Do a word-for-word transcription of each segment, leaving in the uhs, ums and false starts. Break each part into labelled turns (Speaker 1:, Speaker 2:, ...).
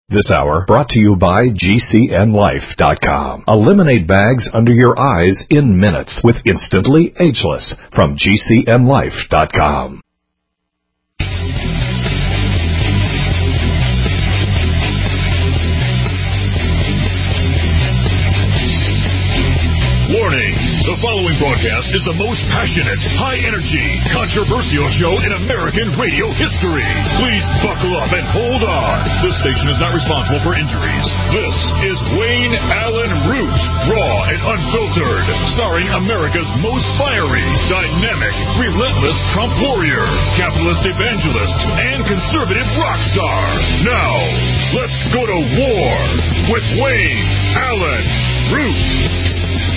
Speaker 1: This hour brought to you by G C N Life dot com. Eliminate bags under your eyes in minutes with Instantly Ageless from G C N Life dot com.
Speaker 2: Warning. The following broadcast is the most passionate, high-energy, controversial show in American radio history. Please buckle up and hold on. This station is not responsible for injuries. This is Wayne Allen Root, raw and unfiltered, starring America's most fiery, dynamic, relentless Trump warrior, capitalist evangelist, and conservative rock star. Now, let's go to war with Wayne Allen Root.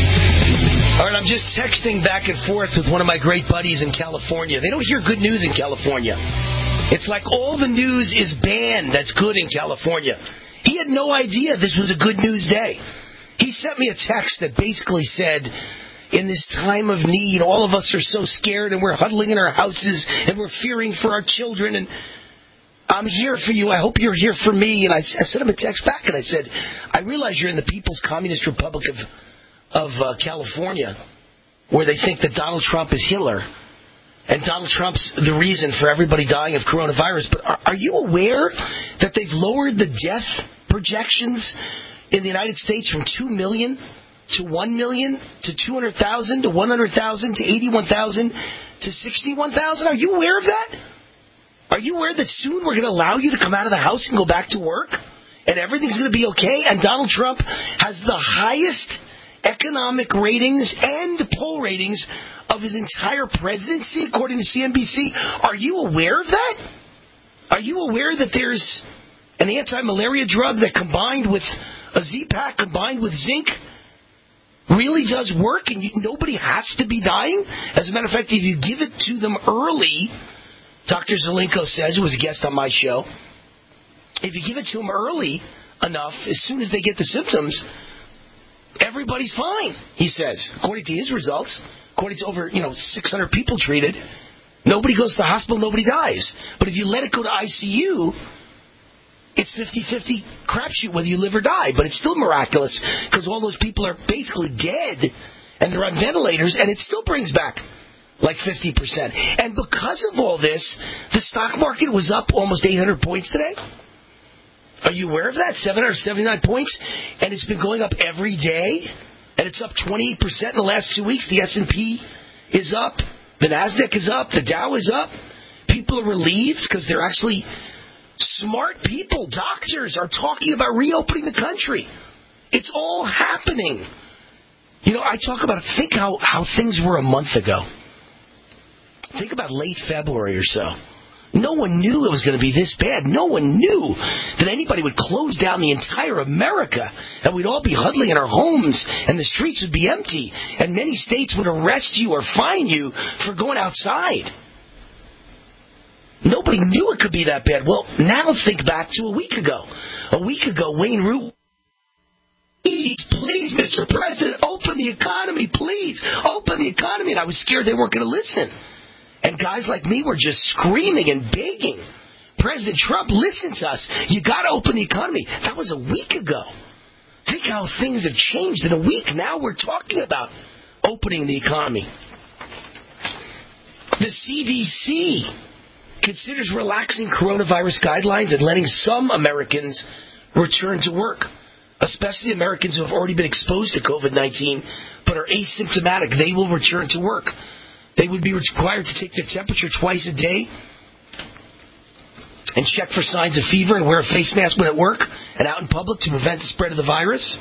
Speaker 3: All right, I'm just texting back and forth with one of my great buddies in California. They don't hear good news in California. It's like all the news is banned that's good in California. He had no idea this was a good news day. He sent me a text that basically said, in this time of need, all of us are so scared and we're huddling in our houses and we're fearing for our children, and I'm here for you. I hope you're here for me. And I, I sent him a text back and I said, I realize you're in the People's Communist Republic of of uh, California, where they think that Donald Trump is Hitler, and Donald Trump's the reason for everybody dying of coronavirus. But are, are you aware that they've lowered the death projections in the United States from two million to one million to two hundred thousand to one hundred thousand to eighty-one thousand to sixty-one thousand? Are you aware of that? Are you aware that soon we're going to allow you to come out of the house and go back to work, and everything's going to be okay? And Donald Trump has the highest economic ratings and poll ratings of his entire presidency, according to C N B C. Are you aware of that? Are you aware that there's an anti-malaria drug that combined with a Z-Pak, combined with zinc, really does work and you, nobody has to be dying? As a matter of fact, if you give it to them early, Doctor Zelenko says, who was a guest on my show, if you give it to them early enough, as soon as they get the symptoms, everybody's fine, he says, according to his results. According to over, you know, six hundred people treated, nobody goes to the hospital, nobody dies. But if you let it go to I C U, it's fifty-fifty crapshoot whether you live or die. But it's still miraculous because all those people are basically dead and they're on ventilators, and it still brings back like fifty percent. And because of all this, the stock market was up almost eight hundred points today. Are you aware of that? seven hundred seventy-nine points, and it's been going up every day, and it's up twenty-eight percent in the last two weeks. The S and P is up, the NASDAQ is up, the Dow is up. People are relieved because they're actually smart people. Doctors are talking about reopening the country. It's all happening. You know, I talk about, think how, how things were a month ago. Think about late February or so. No one knew it was going to be this bad. No one knew that anybody would close down the entire America and we'd all be huddling in our homes and the streets would be empty and many states would arrest you or fine you for going outside. Nobody knew it could be that bad. Well, now think back to a week ago. A week ago, Wayne Root, please, please, Mister President, open the economy, please. Open the economy. And I was scared they weren't going to listen. And guys like me were just screaming and begging, President Trump, listen to us. You got to open the economy. That was a week ago. Think how things have changed in a week. Now we're talking about opening the economy. The C D C considers relaxing coronavirus guidelines and letting some Americans return to work, especially Americans who have already been exposed to COVID nineteen but are asymptomatic. They will return to work. They would be required to take their temperature twice a day and check for signs of fever and wear a face mask when at work and out in public to prevent the spread of the virus.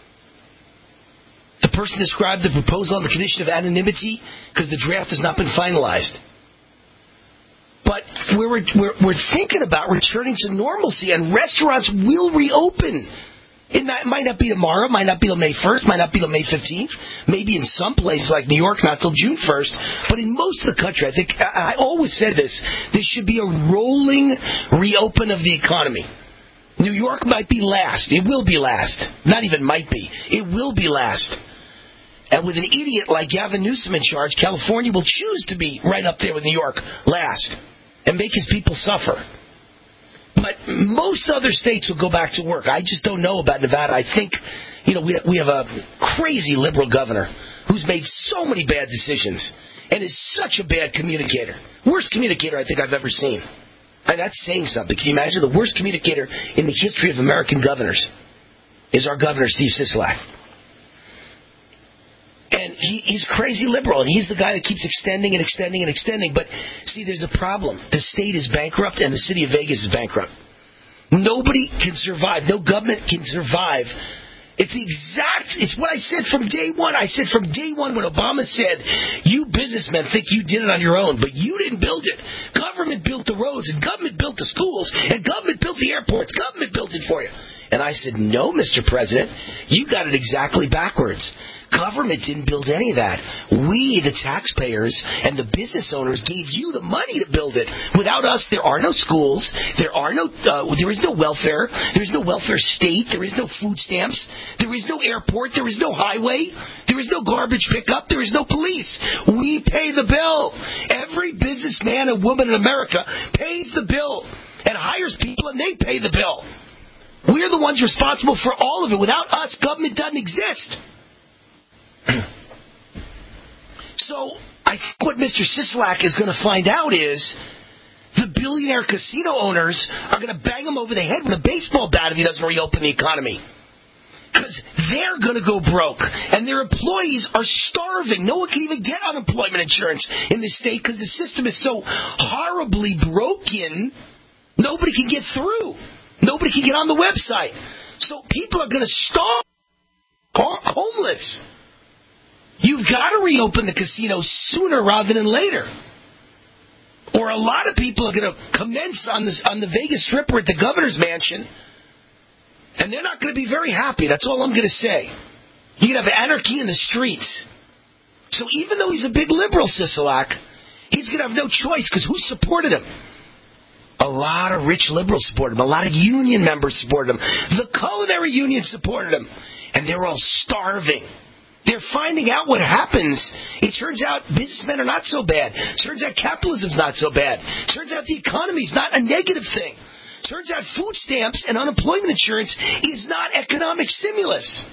Speaker 3: The person described the proposal on the condition of anonymity because the draft has not been finalized. But we're, we're, we're thinking about returning to normalcy, and restaurants will reopen. It might not be tomorrow, might not be till May first, might not be till May fifteenth. Maybe in some places like New York, not till June first. But in most of the country, I think, I always said this, this should be a rolling reopen of the economy. New York might be last. It will be last. Not even might be. It will be last. And with an idiot like Gavin Newsom in charge, California will choose to be right up there with New York last and make his people suffer. But most other states will go back to work. I just don't know about Nevada. I think, you know, we we have a crazy liberal governor who's made so many bad decisions and is such a bad communicator. Worst communicator I think I've ever seen. And that's saying something. Can you imagine? The worst communicator in the history of American governors is our governor, Steve Sisolak. And he, he's crazy liberal, and he's the guy that keeps extending and extending and extending. But, see, there's a problem. The state is bankrupt, and the city of Vegas is bankrupt. Nobody can survive. No government can survive. It's the exact, it's what I said from day one. I said from day one when Obama said, you businessmen think you did it on your own, but you didn't build it. Government built the roads, and government built the schools, and government built the airports. Government built it for you. And I said, no, Mister President, you got it exactly backwards. Government didn't build any of that. We, the taxpayers and the business owners, gave you the money to build it. Without us, there are no schools. There are no. Uh, there is no welfare. There is no welfare state. There is no food stamps. There is no airport. There is no highway. There is no garbage pickup. There is no police. We pay the bill. Every businessman and woman in America pays the bill and hires people, and they pay the bill. We're the ones responsible for all of it. Without us, government doesn't exist. So I think what Mister Sisolak is going to find out is the billionaire casino owners are going to bang him over the head with a baseball bat if he doesn't reopen the economy. Because they're going to go broke, and their employees are starving. No one can even get unemployment insurance in this state because the system is so horribly broken, nobody can get through. Nobody can get on the website. So people are going to starve, homeless. You've got to reopen the casinos sooner rather than later. Or a lot of people are going to commence on, this, on the Vegas Strip or at the governor's mansion, and they're not going to be very happy. That's all I'm going to say. You're going to have anarchy in the streets. So even though he's a big liberal, Sisolak, he's going to have no choice because who supported him? A lot of rich liberals supported him. A lot of union members supported him. The culinary union supported him. And they're all starving. They're finding out what happens. It turns out businessmen are not so bad. It turns out capitalism's not so bad. It turns out the economy's not a negative thing. It turns out food stamps and unemployment insurance is not economic stimulus.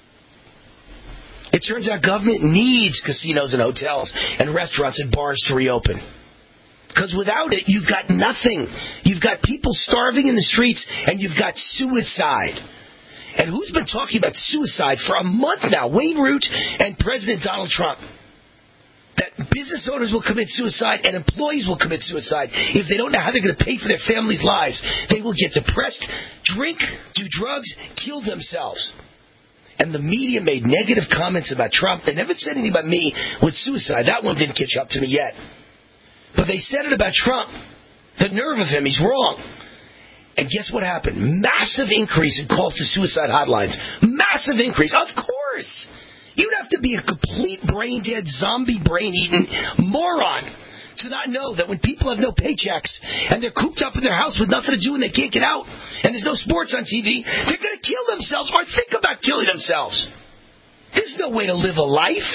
Speaker 3: It turns out government needs casinos and hotels and restaurants and bars to reopen. Because without it, you've got nothing. You've got people starving in the streets, and you've got suicide. And who's been talking about suicide for a month now? Wayne Root and President Donald Trump. That business owners will commit suicide and employees will commit suicide if they don't know how they're going to pay for their families' lives. They will get depressed, drink, do drugs, kill themselves. And the media made negative comments about Trump. They never said anything about me with suicide. That one didn't catch up to me yet. But they said it about Trump. The nerve of him, he's wrong. And guess what happened? Massive increase in calls to suicide hotlines. Massive increase. Of course. You'd have to be a complete brain-dead, zombie brain-eating moron to not know that when people have no paychecks and they're cooped up in their house with nothing to do and they can't get out and there's no sports on T V, they're going to kill themselves or think about killing themselves. There's no way to live a life.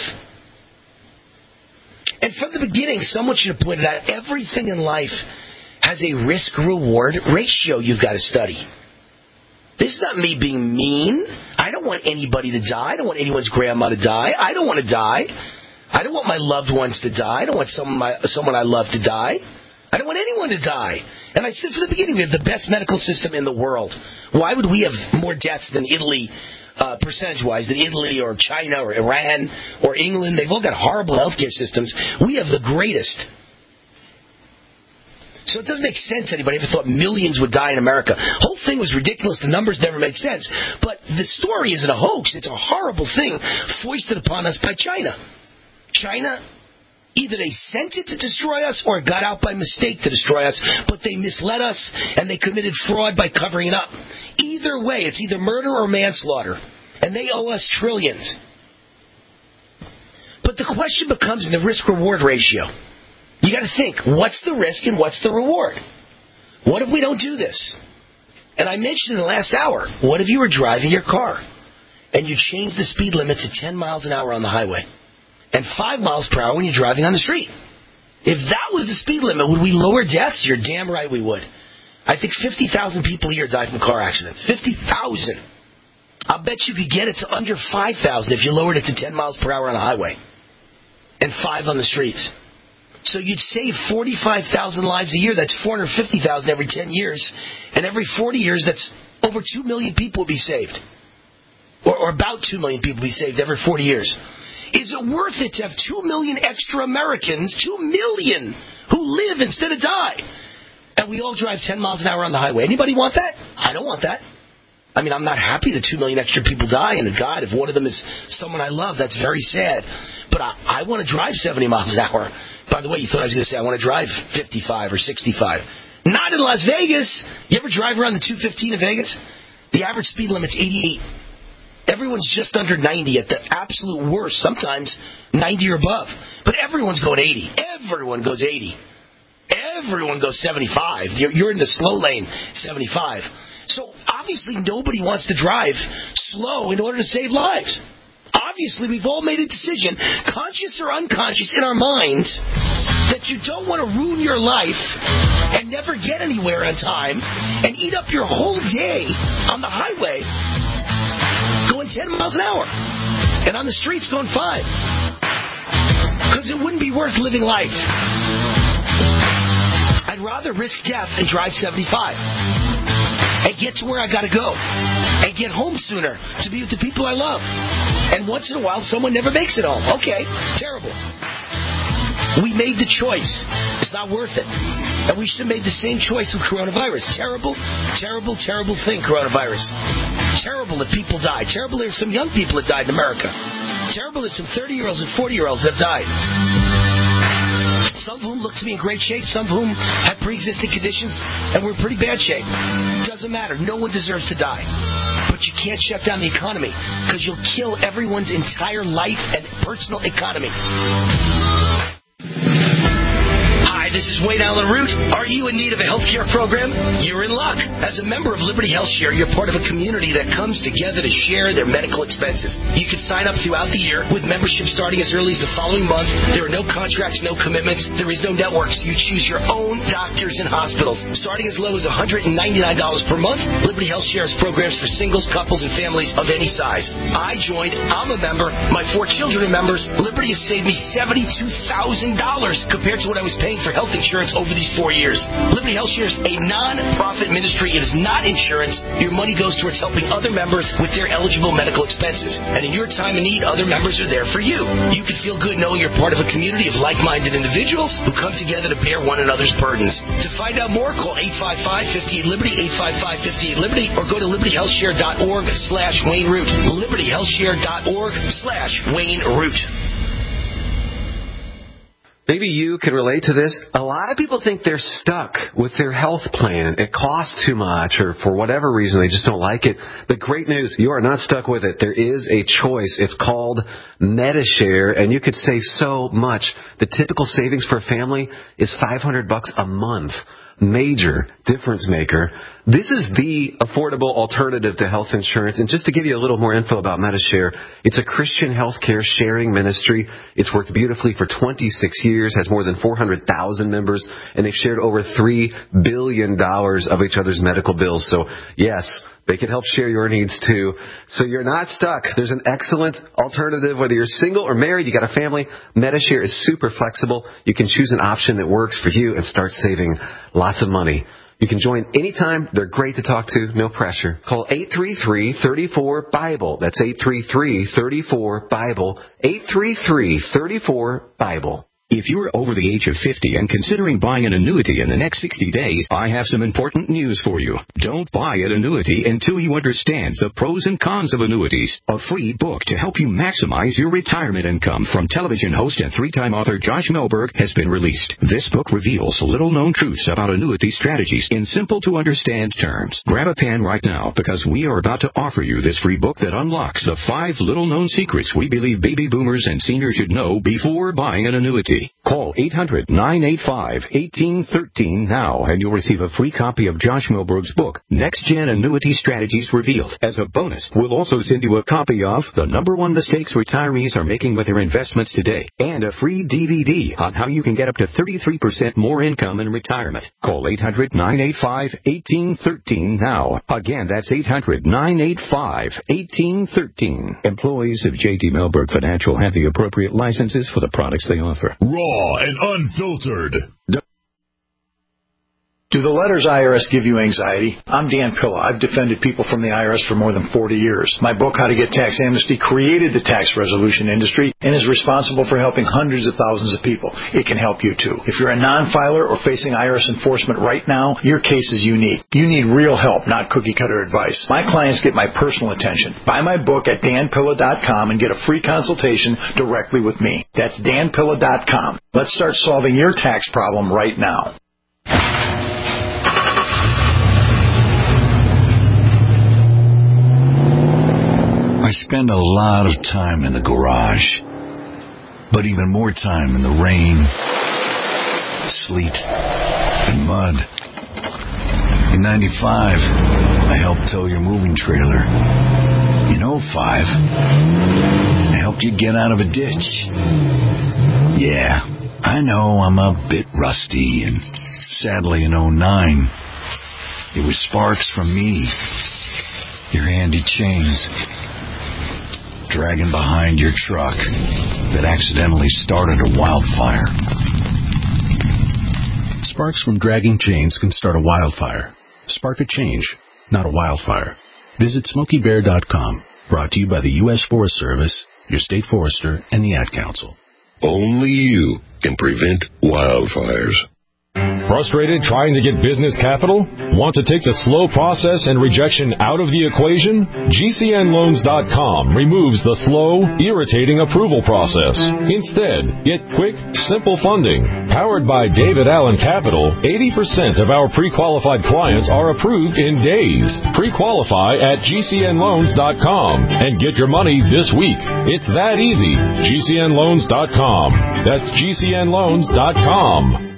Speaker 3: And from the beginning, someone should have pointed out everything in life has a risk-reward ratio you've got to study. This is not me being mean. I don't want anybody to die. I don't want anyone's grandma to die. I don't want to die. I don't want my loved ones to die. I don't want someone, my, someone I love to die. I don't want anyone to die. And I said from the beginning, we have the best medical system in the world. Why would we have more deaths than Italy, uh, percentage-wise, than Italy or China or Iran or England? They've all got horrible healthcare systems. We have the greatest. So it doesn't make sense anybody ever thought millions would die in America. The whole thing was ridiculous. The numbers never made sense. But the story isn't a hoax. It's a horrible thing foisted upon us by China. China, either they sent it to destroy us or it got out by mistake to destroy us, but they misled us and they committed fraud by covering it up. Either way, it's either murder or manslaughter. And they owe us trillions. But the question becomes in the risk-reward ratio. You got to think, what's the risk and what's the reward? What if we don't do this? And I mentioned in the last hour, what if you were driving your car and you changed the speed limit to ten miles an hour on the highway and five miles per hour when you're driving on the street? If that was the speed limit, would we lower deaths? You're damn right we would. I think fifty thousand people a year die from car accidents. fifty thousand. I'll bet you could get it to under five thousand if you lowered it to ten miles per hour on the highway and five on the streets. So you'd save forty-five thousand lives a year. That's four hundred fifty thousand every ten years. And every forty years, that's over two million people will be saved. Or, or about two million people will be saved every forty years. Is it worth it to have two million extra Americans, two million, who live instead of die? And we all drive ten miles an hour on the highway. Anybody want that? I don't want that. I mean, I'm not happy that two million extra people die. And God, if one of them is someone I love, that's very sad. But I, I want to drive seventy miles an hour. By the way, you thought I was going to say I want to drive fifty-five or sixty-five. Not in Las Vegas. You ever drive around the two fifteen in Vegas? The average speed limit's eighty-eight. Everyone's just under ninety at the absolute worst. Sometimes ninety or above. But everyone's going eighty. Everyone goes eighty. Everyone goes seventy-five. You're, you're in the slow lane, seventy-five. So obviously nobody wants to drive slow in order to save lives. Obviously, we've all made a decision, conscious or unconscious, in our minds, that you don't want to ruin your life and never get anywhere on time and eat up your whole day on the highway going ten miles an hour and on the streets going five. Because it wouldn't be worth living life. I'd rather risk death and drive seventy-five and get to where I got to go and get home sooner to be with the people I love. And once in a while, someone never makes it home. Okay, terrible. We made the choice. It's not worth it. And we should have made the same choice with coronavirus. Terrible, terrible, terrible thing, coronavirus. Terrible that people die. Terrible there are some young people that died in America. Terrible that some thirty-year-olds and forty-year-olds have died. Some of whom look to be in great shape. Some of whom had pre-existing conditions and were in pretty bad shape. Doesn't matter. No one deserves to die. But you can't shut down the economy because you'll kill everyone's entire life and personal economy. Hi, this is Wayne Allen Root. Are you in need of a health care program? You're in luck. As a member of Liberty Health Share, you're part of a community that comes together to share their medical expenses. You can sign up throughout the year with membership starting as early as the following month. There are no contracts, no commitments. There is no network, so you choose your own doctors and hospitals. Starting as low as one hundred ninety-nine dollars per month, Liberty Health Share has programs for singles, couples, and families of any size. I joined. I'm a member. My four children are members. Liberty has saved me seventy-two thousand dollars compared to what I was paying for health insurance over these four years. Liberty Health Share is a non-profit ministry. It is not insurance. Your money goes towards helping other members with their eligible medical expenses. And in your time of need, other members are there for you. You can feel good knowing you're part of a community of like-minded individuals who come together to bear one another's burdens. To find out more, call eight five five, five eight, Liberty, eight five five, five eight, Liberty, or go to liberty health share dot org slash Wayne Root. liberty health share dot org slash Wayne Root.
Speaker 4: Maybe you can relate to this. A lot of people think they're stuck with their health plan. It costs too much, or for whatever reason, they just don't like it. The great news, you are not stuck with it. There is a choice. It's called Medi-Share, and you could save so much. The typical savings for a family is five hundred bucks a month. Major difference maker. This is the affordable alternative to health insurance. And just to give you a little more info about Medi-Share, it's a Christian healthcare sharing ministry. It's worked beautifully for twenty-six years, has more than four hundred thousand members, and they've shared over three billion dollars of each other's medical bills. So, yes, they can help share your needs too. So you're not stuck. There's an excellent alternative. Whether you're single or married, you got a family, Medi-Share is super flexible. You can choose an option that works for you and start saving lots of money. You can join anytime. They're great to talk to. No pressure. Call eight three three, three four, BIBLE. That's eight three three, three four, BIBLE. eight three three, three four, BIBLE.
Speaker 5: If you're over the age of fifty and considering buying an annuity in the next sixty days, I have some important news for you. Don't buy an annuity until you understand the pros and cons of annuities. A free book to help you maximize your retirement income from television host and three-time author Josh Melberg has been released. This book reveals little-known truths about annuity strategies in simple-to-understand terms. Grab a pen right now because we are about to offer you this free book that unlocks the five little-known secrets we believe baby boomers and seniors should know before buying an annuity. annuity. Call eight hundred, nine eight five, one eight one three now, and you'll receive a free copy of Josh Milberg's book, Next Gen Annuity Strategies Revealed. As a bonus, we'll also send you a copy of The Number One Mistakes Retirees Are Making with Their Investments Today, and a free D V D on how you can get up to thirty-three percent more income in retirement. Call eight hundred, nine eight five, one eight one three now. Again, that's eight hundred, nine eight five, one eight one three. Employees of J D. Milberg Financial have the appropriate licenses for the products they offer.
Speaker 2: Raw and unfiltered.
Speaker 6: Do the letters I R S give you anxiety? I'm Dan Pilla. I've defended people from the I R S for more than forty years. My book, How to Get Tax Amnesty, created the tax resolution industry and is responsible for helping hundreds of thousands of people. It can help you, too. If you're a non-filer or facing I R S enforcement right now, your case is unique. You need real help, not cookie-cutter advice. My clients get my personal attention. Buy my book at dan pilla dot com and get a free consultation directly with me. That's dan pilla dot com. Let's start solving your tax problem right now.
Speaker 7: I spend a lot of time in the garage, but even more time in the rain, sleet, and mud. In ninety-five, I helped tow your moving trailer. In oh five, I helped you get out of a ditch. Yeah, I know I'm a bit rusty, and sadly in oh nine, it was sparks from me, your handy chains, dragging behind your truck that accidentally started a wildfire.
Speaker 8: Sparks from dragging chains can start a wildfire. Spark a change, not a wildfire. Visit smokey bear dot com. Brought to you by the U S Forest Service, your state forester, and the Ad Council.
Speaker 9: Only you can prevent wildfires.
Speaker 10: Frustrated trying to get business capital? Want to take the slow process and rejection out of the equation? G C N loans dot com removes the slow, irritating approval process. Instead, get quick, simple funding. Powered by David Allen Capital, eighty percent of our pre-qualified clients are approved in days. Pre-qualify at G C N loans dot com and get your money this week. It's that easy. G C N loans dot com. That's G C N loans dot com.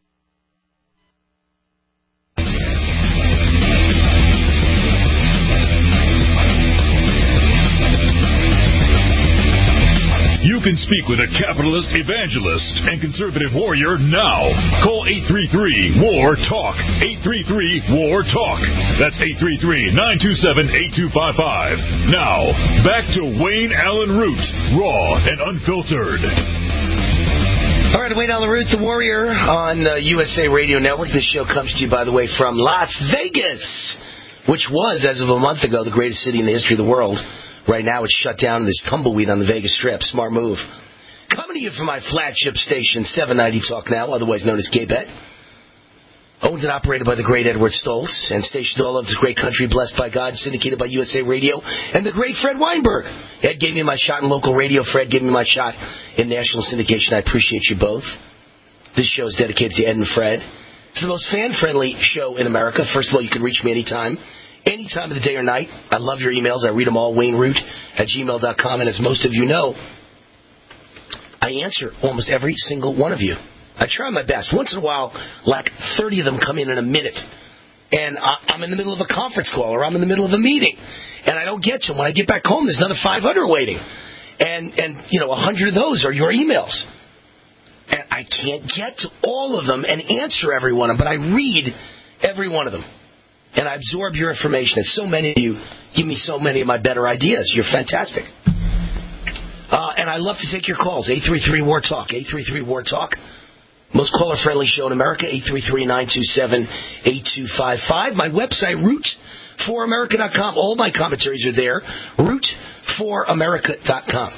Speaker 2: You can speak with a capitalist, evangelist, and conservative warrior now. Call eight three three, W A R, TALK. eight three three, W A R, TALK. That's eight three three, nine two seven, eight two five five. Now, back to Wayne Allen Root, raw and unfiltered.
Speaker 3: All right, Wayne Allen Root, the Warrior, on uh, U S A Radio Network. This show comes to you, by the way, from Las Vegas, which was, as of a month ago, the greatest city in the history of the world. Right now, it's shut down. There's tumbleweed on the Vegas Strip. Smart move. Coming to you from my flagship station, seven ninety Talk Now, otherwise known as K-Bet. Owned and operated by the great Edward Stoltz, and stationed all over this great country, blessed by God, syndicated by U S A Radio, and the great Fred Weinberg. Ed gave me my shot in local radio. Fred gave me my shot in national syndication. I appreciate you both. This show is dedicated to Ed and Fred. It's the most fan-friendly show in America. First of all, you can reach me anytime. Any time of the day or night. I love your emails. I read them all. Wayne Root at gmail dot com. And as most of you know, I answer almost every single one of you. I try my best. Once in a while, like thirty of them come in in a minute. And I'm in the middle of a conference call or I'm in the middle of a meeting. And I don't get to them. When I get back home, there's another five hundred waiting. And, and you know, one hundred of those are your emails. And I can't get to all of them and answer every one of them. But I read every one of them. And I absorb your information. And so many of you give me so many of my better ideas. You're fantastic. Uh, and I love to take your calls. eight three three, W A R, TALK. eight three three, W A R, TALK. Most caller-friendly show in America. eight three three, nine two seven, eight two five five. My website, root for america dot com. All my commentaries are there. root for america dot com.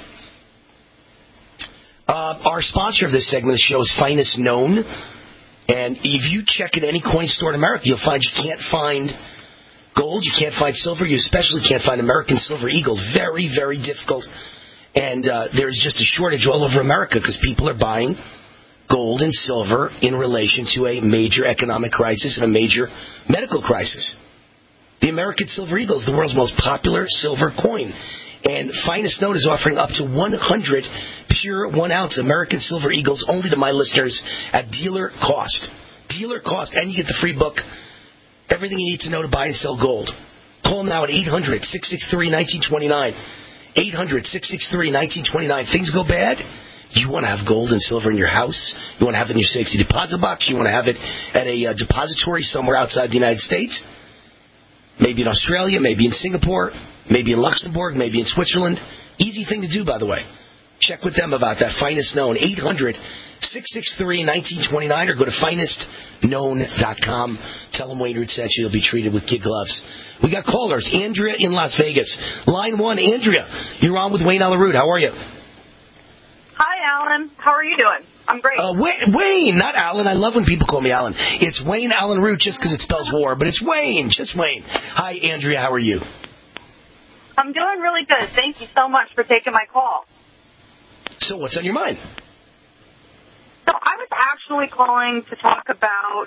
Speaker 3: Uh, our sponsor of this segment of the show is Finest Known. And if you check at any coin store in America, you'll find you can't find gold, you can't find silver, you especially can't find American Silver Eagles. Very, very difficult. And uh, there's just a shortage all over America because people are buying gold and silver in relation to a major economic crisis and a major medical crisis. The American Silver Eagle is the world's most popular silver coin. And Finest Known is offering up to one hundred pure one ounce American Silver Eagles only to my listeners at dealer cost. Dealer cost. And you get the free book, Everything You Need to Know to Buy and Sell Gold. Call them now at eight hundred, six six three, one nine two nine. eight hundred, six six three, one nine two nine. Things go bad? You want to have gold and silver in your house? You want to have it in your safety deposit box? You want to have it at a uh, depository somewhere outside the United States? Maybe in Australia, maybe in Singapore, maybe in Luxembourg, maybe in Switzerland. Easy thing to do, by the way. Check with them about that. Finest Known, eight hundred, six six three, one nine two nine, or go to finest known dot com. Tell them Wayne Root sent you. You'll be treated with kid gloves. We got callers. Andrea in Las Vegas. Line one, Andrea. You're on with Wayne Allen Root. How are you?
Speaker 11: Hi, Alan. How are you doing? I'm great.
Speaker 3: Uh, Wayne, Wayne, not Alan. I love when people call me Alan. It's Wayne Allen Root just because it spells war, but it's Wayne, just Wayne. Hi, Andrea. How are you?
Speaker 11: I'm doing really good. Thank you so much for taking my call.
Speaker 3: So what's on your mind?
Speaker 11: So I was actually calling to talk about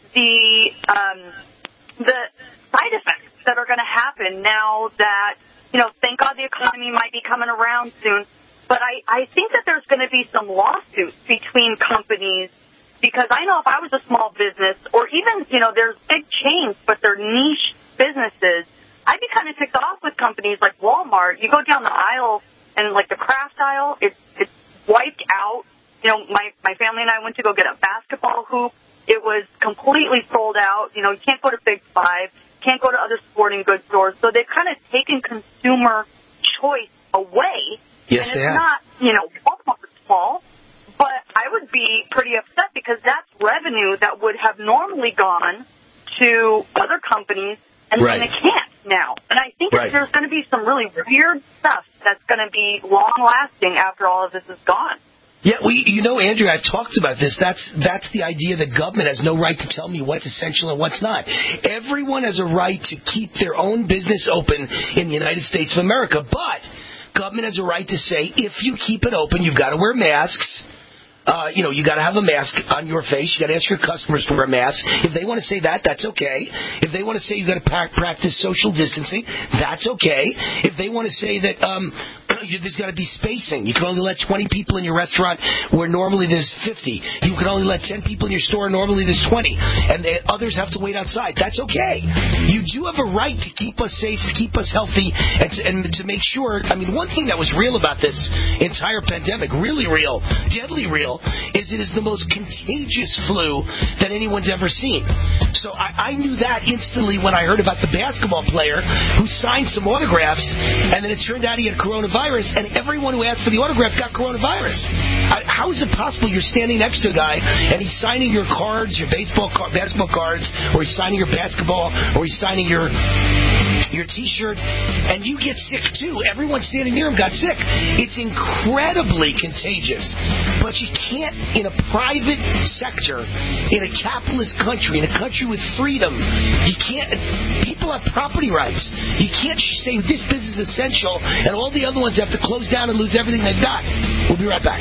Speaker 11: the um, the side effects that are going to happen now that, you know, thank God the economy might be coming around soon. But I, I think that there's going to be some lawsuits between companies because I know if I was a small business or even, you know, there's big chains, but they're niche businesses, I'd be kind of ticked off with companies like Walmart. You go down the aisle and, like, the craft aisle, it's, it's wiped out. You know, my, my family and I went to go get a basketball hoop. It was completely sold out. You know, you can't go to Big Five, can't go to other sporting goods stores. So they've kind of taken consumer choice away.
Speaker 3: Yes,
Speaker 11: and
Speaker 3: they
Speaker 11: it's
Speaker 3: have.
Speaker 11: not, you know, Walmart's fault, but I would be pretty upset because that's revenue that would have normally gone to other companies, and
Speaker 3: right.
Speaker 11: then they can't now. And I think
Speaker 3: right.
Speaker 11: that there's going to be some really weird stuff that's going to be long-lasting after all of this is gone.
Speaker 3: Yeah, we, you know, Andrew, I've talked about this. That's that's the idea that government has no right to tell me what's essential and what's not. Everyone has a right to keep their own business open in the United States of America, but government has a right to say, if you keep it open, you've got to wear masks. Uh, you know, you got to have a mask on your face. You got to ask your customers to wear masks. If they want to say that, that's okay. If they want to say you got to pra- practice social distancing, that's okay. If they want to say that um, there's got to be spacing, you can only let twenty people in your restaurant where normally there's fifty. You can only let ten people in your store, normally there's twenty, and the others have to wait outside. That's okay. You do have a right to keep us safe, to keep us healthy, and to, and to make sure. I mean, one thing that was real about this entire pandemic, really real, deadly real, is it is the most contagious flu that anyone's ever seen. So I, I knew that instantly when I heard about the basketball player who signed some autographs, and then it turned out he had coronavirus, and everyone who asked for the autograph got coronavirus. I, how is it possible you're standing next to a guy, and he's signing your cards, your baseball car, basketball cards, or he's signing your basketball, or he's signing your your T-shirt, and you get sick too? Everyone standing near him got sick. It's incredibly contagious, but you can't, in a private sector, in a capitalist country, in a country with freedom, you can't, people have property rights. You can't say this business is essential and all the other ones have to close down and lose everything they've got. We'll be right back.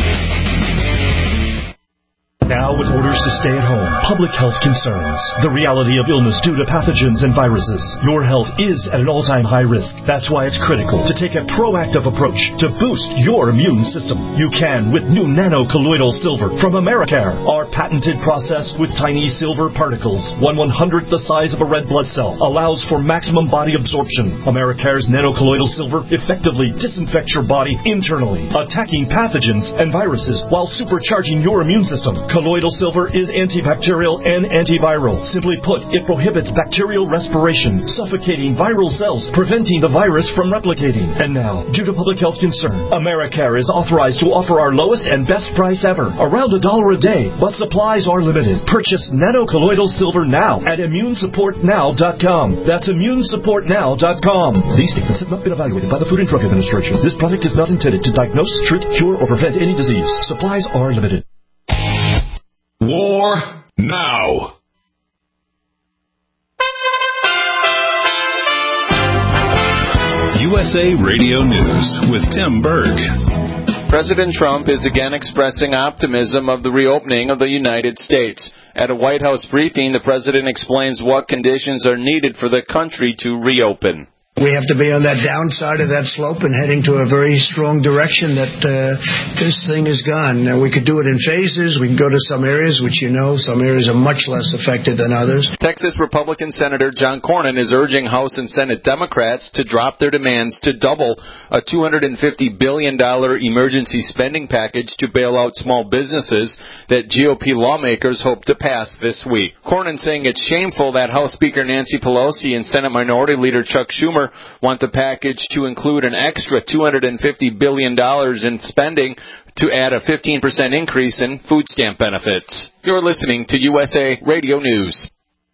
Speaker 12: Now, with orders to stay at home, public health concerns, the reality of illness due to pathogens and viruses, your health is at an all-time high risk. That's why it's critical to take a proactive approach to boost your immune system. You can with new nano-colloidal silver from Americare, our patented process with tiny silver particles, one one-hundredth the size of a red blood cell, allows for maximum body absorption. Americare's nano-colloidal silver effectively disinfects your body internally, attacking pathogens and viruses while supercharging your immune system. Colloidal silver is antibacterial and antiviral. Simply put, it prohibits bacterial respiration, suffocating viral cells, preventing the virus from replicating. And now, due to public health concern, Americare is authorized to offer our lowest and best price ever, around a dollar a day, but supplies are limited. Purchase nano-colloidal silver now at immune support now dot com. That's immune support now dot com. These statements have not been evaluated by the Food and Drug Administration. This product is not intended to diagnose, treat, cure, or prevent any disease. Supplies are limited.
Speaker 2: War now.
Speaker 1: U S A Radio News with Tim Berg.
Speaker 13: President Trump is again expressing optimism of the reopening of the United States. At a White House briefing, the president explains what conditions are needed for the country to reopen.
Speaker 14: We have to be on that downside of that slope and heading to a very strong direction that uh, this thing is gone. Now, we could do it in phases. We can go to some areas, which you know, some areas are much less affected than others.
Speaker 13: Texas Republican Senator John Cornyn is urging House and Senate Democrats to drop their demands to double a two hundred fifty billion dollars emergency spending package to bail out small businesses that G O P lawmakers hope to pass this week. Cornyn saying it's shameful that House Speaker Nancy Pelosi and Senate Minority Leader Chuck Schumer want the package to include an extra two hundred fifty billion dollars in spending to add a fifteen percent increase in food stamp benefits. You're listening to U S A Radio News.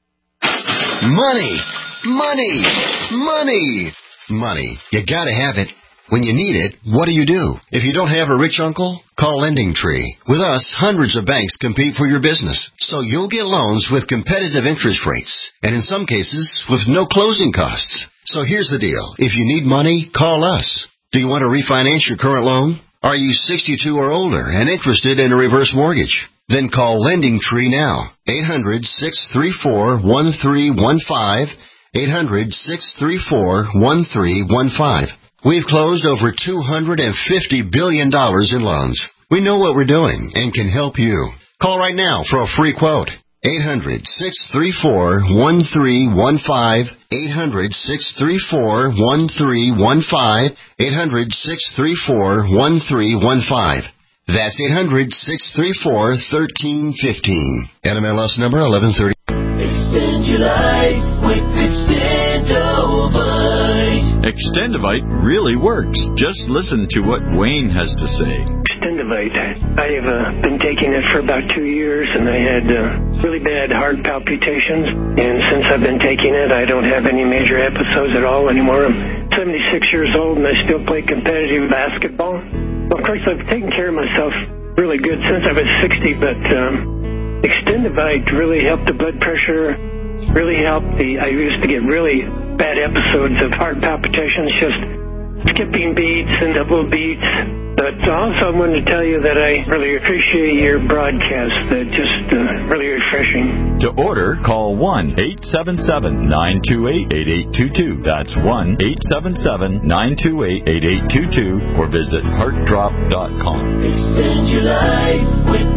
Speaker 15: Money, money, money, money. You gotta have it. When you need it, what do you do? If you don't have a rich uncle, call Lending Tree. With us, hundreds of banks compete for your business, so you'll get loans with competitive interest rates, and in some cases, with no closing costs. So here's the deal. If you need money, call us. Do you want to refinance your current loan? Are you sixty-two or older and interested in a reverse mortgage? Then call Lending Tree now. eight hundred, six three four, one three one five. eight hundred, six three four, one three one five. We've closed over two hundred fifty billion dollars in loans. We know what we're doing and can help you. Call right now for a free quote. eight hundred, six three four, one three one five. eight hundred, six three four, one three one five. eight hundred, six three four, one three one five. That's eight hundred, six three four, one three one five. N M L S number eleven thirty.
Speaker 16: Extend your life with Extendovite.
Speaker 17: Extendovite really works. Just listen to what Wayne has to say.
Speaker 18: Extendovite. I have uh, been taking it for about two years, and I had uh, really bad heart palpitations. And since I've been taking it, I don't have any major episodes at all anymore. I'm seventy-six years old, and I still play competitive basketball. Well, of course, I've taken care of myself really good since I was sixty, but um, Extendovite really helped the blood pressure, really helped the, I used to get really bad episodes of heart palpitations, just skipping beats and double beats. But also I wanted to tell you that I really appreciate your broadcast. They're just uh, really refreshing.
Speaker 17: To order, call one eight seven seven, nine two eight, eight eight two two. That's one eight seven seven, nine two eight, eight eight two two or visit heart drop dot com.
Speaker 16: Extend your life with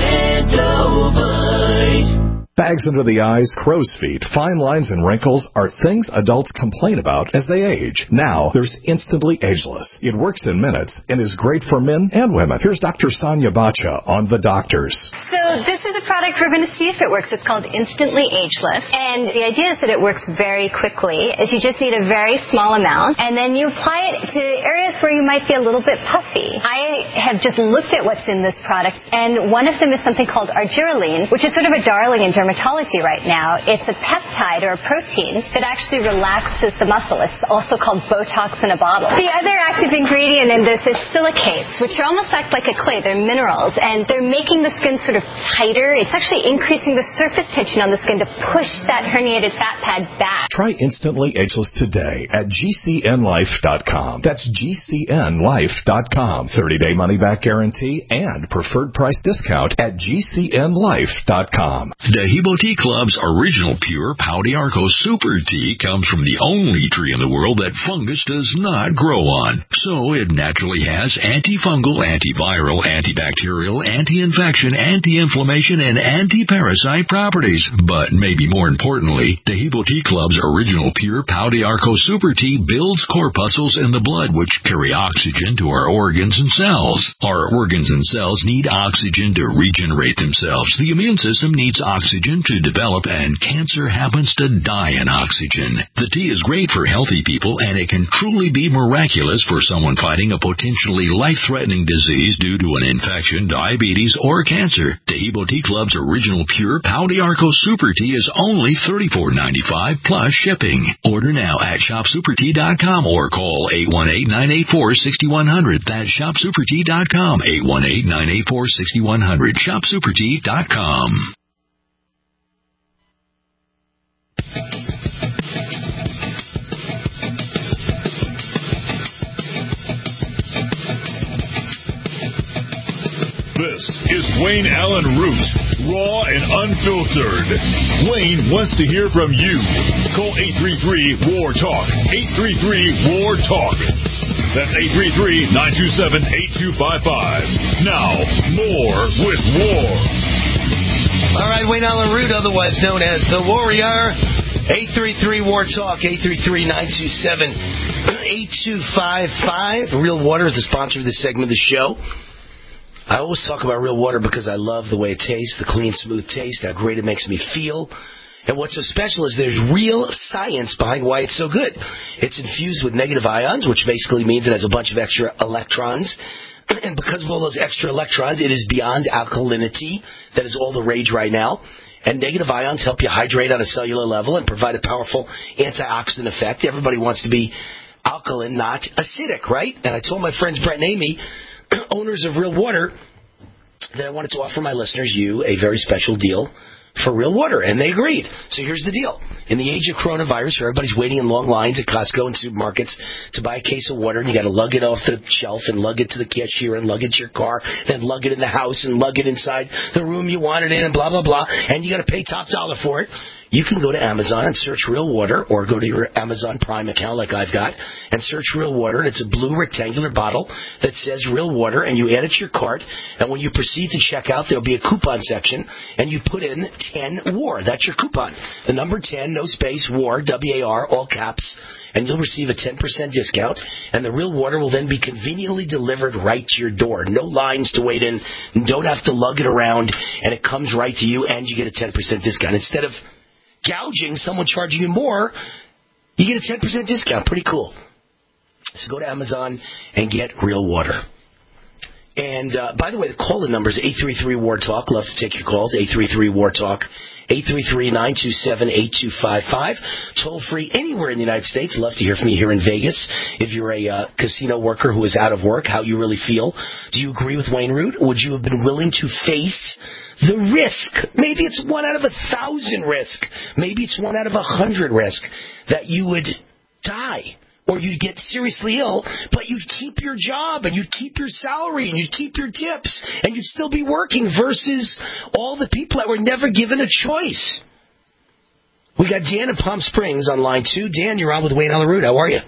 Speaker 16: Extendovite.
Speaker 1: Bags under the eyes, crow's feet, fine lines, and wrinkles are things adults complain about as they age. Now, there's Instantly Ageless. It works in minutes and is great for men and women. Here's Doctor Sonia Bacha on The Doctors.
Speaker 19: So this is a product we're going to see if it works. It's called Instantly Ageless. And the idea is that it works very quickly, is you just need a very small amount, and then you apply it to areas where you might be a little bit puffy. I have just looked at what's in this product, and one of them is something called argireline, which is sort of a darling in dermatology right now. It's a peptide or a protein that actually relaxes the muscle. It's also called Botox in a bottle. The other active ingredient in this is silicates, which are almost act like a clay. They're minerals, and they're making the skin sort of tighter. It's actually increasing the surface tension on the skin to push that herniated fat pad back.
Speaker 1: Try Instantly Ageless today at G C N life dot com. That's G C N life dot com. thirty-day money-back guarantee and preferred price discount at G C N life dot com.
Speaker 20: The Hebo Tea Club's original pure Pau d'Arco Super Tea comes from the only tree in the world that fungus does not grow on. So it naturally has antifungal, antiviral, antibacterial, anti-infection, anti-inflammation, and anti-parasite properties. But maybe more importantly, the Hebo Tea Club's original pure Pau d'Arco Super Tea builds corpuscles in the blood which carry oxygen to our organs and cells. Our organs and cells need oxygen to regenerate themselves. The immune system needs oxygen to develop, and cancer happens to die in oxygen. The tea is great for healthy people, and it can truly be miraculous for someone fighting a potentially life-threatening disease due to an infection, diabetes, or cancer. The Hebo Tea Club's original pure Pau d'Arco Super Tea is only thirty-four ninety-five plus shipping. Order now at shop super tea dot com or call eight one eight, nine eight four, six one zero zero. That's shop super tea dot com, eight one eight, nine eight four, six one zero zero, shop super tea dot com.
Speaker 2: This is Wayne Allen Root, raw and unfiltered. Wayne wants to hear from you. Call eight three three, W A R, TALK. eight three three, W A R, TALK. That's eight three three, nine two seven, eight two five five. Now, more with War.
Speaker 3: All right, Wayne Allyn Root, otherwise known as The Warrior. eight three three, W A R, TALK. eight three three, nine two seven, eight two five five. Real Water is the sponsor of this segment of the show. I always talk about Real Water because I love the way it tastes, the clean, smooth taste, how great it makes me feel. And what's so special is there's real science behind why it's so good. It's infused with negative ions, which basically means it has a bunch of extra electrons. And because of all those extra electrons, it is beyond alkalinity. That is all the rage right now. And negative ions help you hydrate on a cellular level and provide a powerful antioxidant effect. Everybody wants to be alkaline, not acidic, right? And I told my friends Brett and Amy, owners of Real Water, that I wanted to offer my listeners, you, a very special deal for Real Water, and they agreed. So here's the deal. In the age of coronavirus, where everybody's waiting in long lines at Costco and supermarkets to buy a case of water, and you got to lug it off the shelf and lug it to the cashier and lug it to your car, then lug it in the house and lug it inside the room you want it in and blah, blah, blah, and you got to pay top dollar for it. You can go to Amazon and search Real Water, or go to your Amazon Prime account like I've got and search Real Water, and it's a blue rectangular bottle that says Real Water, and you add it to your cart, and when you proceed to check out, there'll be a coupon section, and you put in ten W A R. That's your coupon. The number ten, no space, W A R, W A R, all caps, and you'll receive a ten percent discount, and the Real Water will then be conveniently delivered right to your door. No lines to wait in, you don't have to lug it around, and it comes right to you, and you get a ten percent discount. Instead of gouging someone charging you more, you get a ten percent discount. Pretty cool. So go to Amazon and get Real Water. And uh, by the way, the call-in number is eight three three, W A R, TALK. Love to take your calls. eight three three, W A R, TALK. eight three three, nine two seven, eight two five five. Toll free anywhere in the United States. Love to hear from you here in Vegas. If you're a uh, casino worker who is out of work, how you really feel. Do you agree with Wayne Root? Would you have been willing to face the risk? Maybe it's one out of a thousand risk. Maybe it's one out of a hundred risk that you would die or you'd get seriously ill, but you'd keep your job and you'd keep your salary and you'd keep your tips and you'd still be working versus all the people that were never given a choice. We got Dan in Palm Springs on line two. Dan, you're on with Wayne Allyn Root. How are you?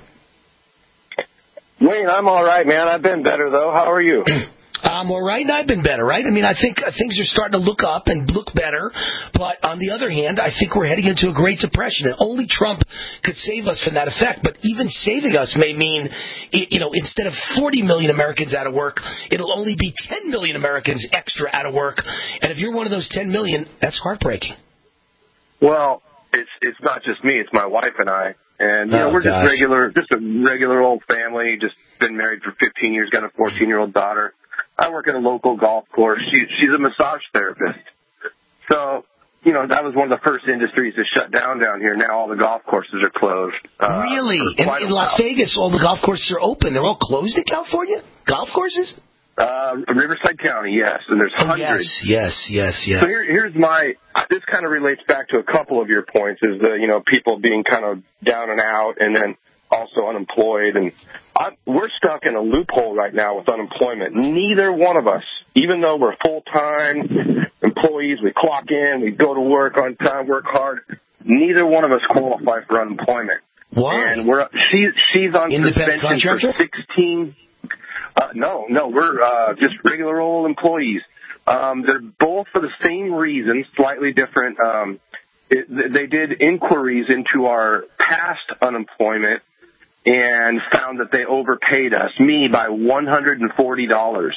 Speaker 21: Wayne, I'm all right, man. I've been better, though. How are you?
Speaker 3: I'm all right, and I've been better, right? I mean, I think things are starting to look up and look better, but on the other hand, I think we're heading into a Great Depression, and only Trump could save us from that effect. But even saving us may mean, you know, instead of forty million Americans out of work, it'll only be ten million Americans extra out of work. And if you're one of those ten million, that's heartbreaking.
Speaker 21: Well, it's it's not just me; it's my wife and I, and you know,
Speaker 3: Oh,
Speaker 21: we're
Speaker 3: gosh.
Speaker 21: just regular, just a regular old family. Just been married for fifteen years, got a fourteen-year-old daughter. I work at a local golf course. She, she's a massage therapist. So, you know, that was one of the first industries to shut down down here. Now all the golf courses are closed. Uh,
Speaker 3: Really?
Speaker 21: for
Speaker 3: In,
Speaker 21: quite a
Speaker 3: in Las
Speaker 21: while.
Speaker 3: Vegas, all the golf courses are open. They're all closed in California? Golf courses?
Speaker 21: Uh, Riverside County, yes, and there's
Speaker 3: Oh,
Speaker 21: hundreds.
Speaker 3: yes, yes, yes, yes.
Speaker 21: So here, here's my, this kind of relates back to a couple of your points, is the, you know, people being kind of down and out and then also unemployed. And I, we're stuck in a loophole right now with unemployment. Neither one of us, even though we're full-time employees, we clock in, we go to work on time, work hard, neither one of us qualify for unemployment.
Speaker 3: Why?
Speaker 21: And we're, she, she's on
Speaker 3: Independent
Speaker 21: suspension for
Speaker 3: contractor?
Speaker 21: sixteen Uh, no, no, we're uh, just regular old employees. Um, they're both for the same reason, slightly different. Um, it, they did inquiries into our past unemployment and found that they overpaid us, me, by one hundred forty dollars.